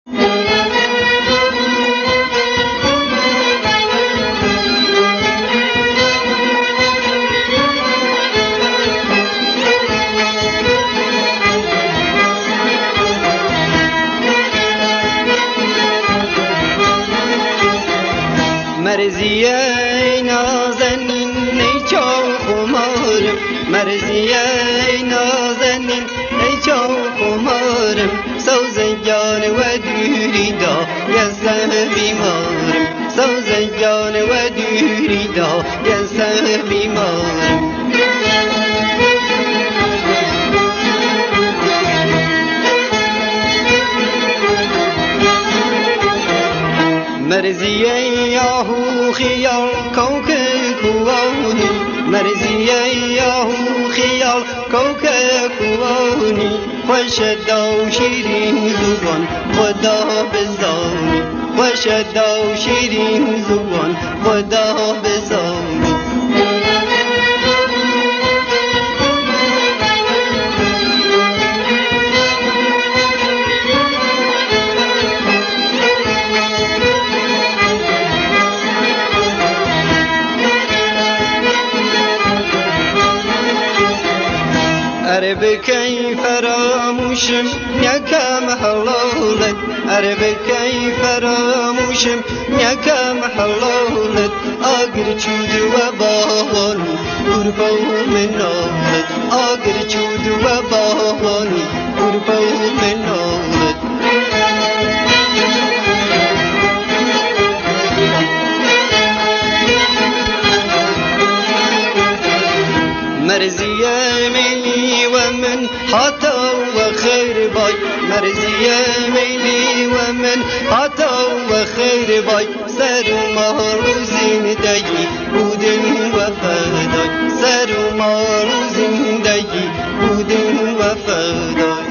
مرزیه نازنین ای چاو خمارم، مرزیه نازنین ای چاو خمارم، سوزنجان و دوری دا یزه بیمارم، سوزنجان و دوری دا یزه بیمارم. مرزیه یاهو خیال کوکه کوانی، مرزیه یاهو خیال کوکه کوانی، خوش دا شیرین زبان خدا بزانی، خوش دا شیرین زبان خدا بزانی. بکی فراموشم یکم حلالت، بکی فراموشم یکم حلالت، آگر چود و باوانی قربو منالت، آگر چود و باوانی قربو منالت. مرزیه میلی و من حتا و خیر بای، مرزیه میلی و من حتا و خیر بای، سر و مال و زندگی بودن و فدای، سر و مال و زندگی بودن و فدای.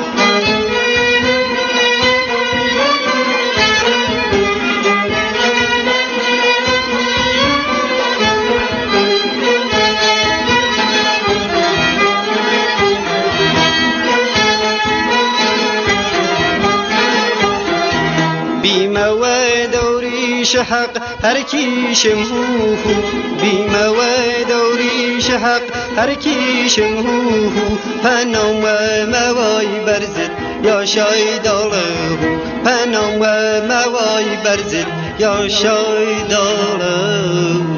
بيما ودوري شحق هركي شمهوه، بيما ودوري شحق هركي شمهوه، پنام و موای برزد یا شایداله، پنام و موای برزد یا شایداله.